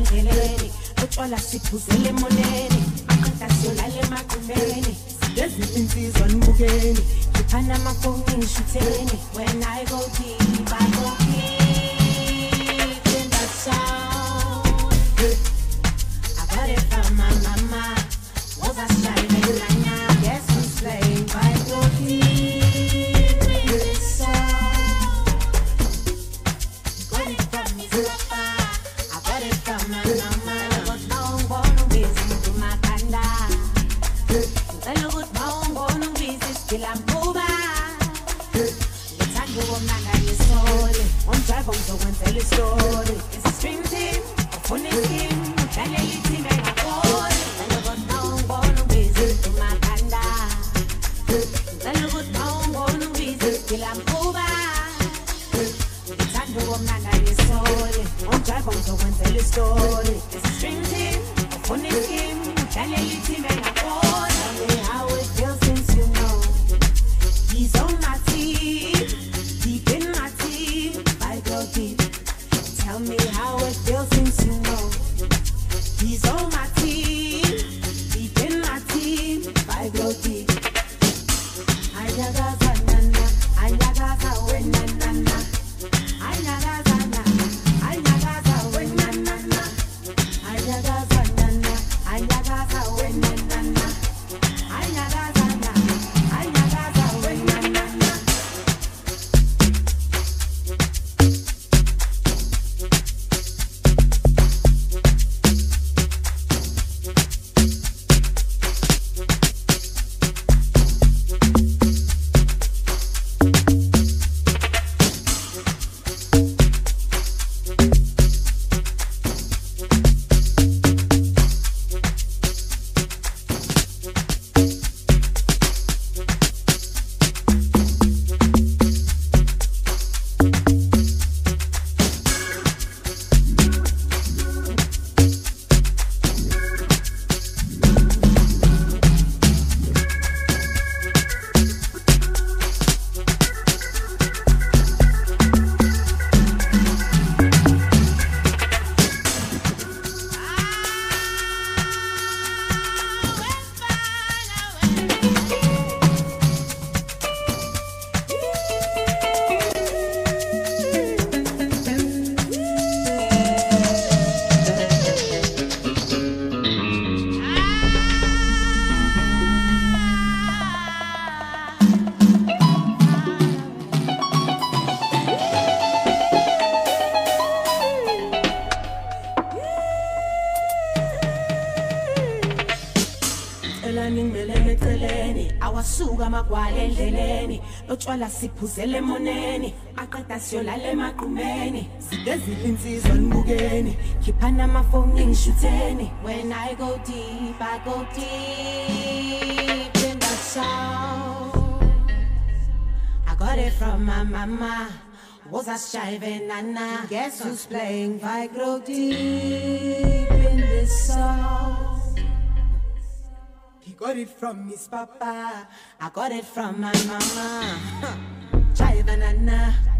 endleleni utshwala siphuzele emoneni aqeda siyolala emaqhumbeni lezi insizwa nibukeni ngiphana amafoni ngishutheni when I go deep I go deep in the sound I got it from my mama was I shining like now guess who's playing I go deep in the sound got it from me papa I got it from my mama I was long born to listen to my kanda I was born to visit still I'm over Let's go on and your soul on drive on so one tell a story it's a string team a funny team can you team and I was born to visit to my kanda I was born to visit still I'm over Let's go on and your soul on drive on so one tell a story it's a string team a funny team can you team and I tell me how it feels since you know he's on my team deep in my team I go deep tell me how it feels since you know he's on my team deep in my team I go deep Ayagaza nana ayagaza wenana ayagaza nana ayagaza wenana ayagaza nana ayagaza wenana ayagaza nana ayagaza wenana awasuka magwala endleleni lotshwala siphuzele emoneni aqeda siyolala emaqhumeni sidezile insizwa nibukeni khiphana amafoni ngishutheni when I go deep in the sound I got it from my mama was I shy nana guess who's playing I go deep in the sound Got it from his papa, I got it from my mama. Chai banana.